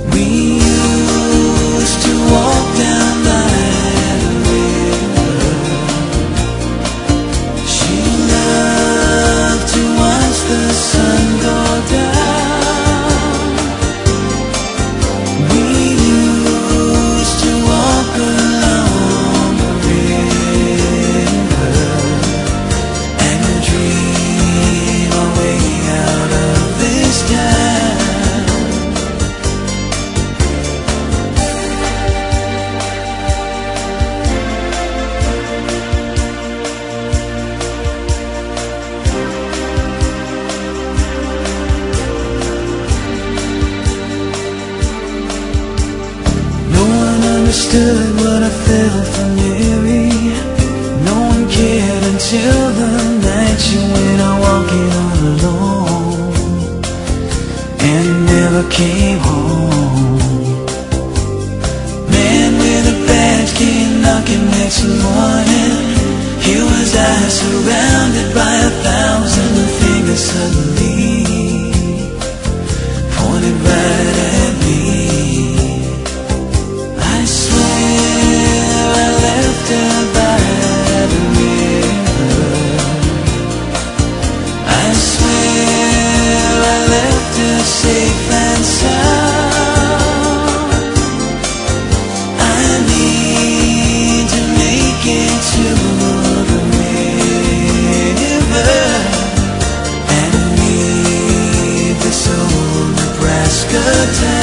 We used to walk down by the river. She loved to watch the sun go down. We used to walk along the river and dream our way out of this town. No one understood what I felt for Mary. No one cared until the night she went out walking all alone and never came home. Man with a badge came knocking next morning. Here was I, surrounded by 1,000 fingers suddenly pointed right at me. I swear I left her by the river. I swear I left her safe and sound. I need to make it to the river and leave this old Nebraska town.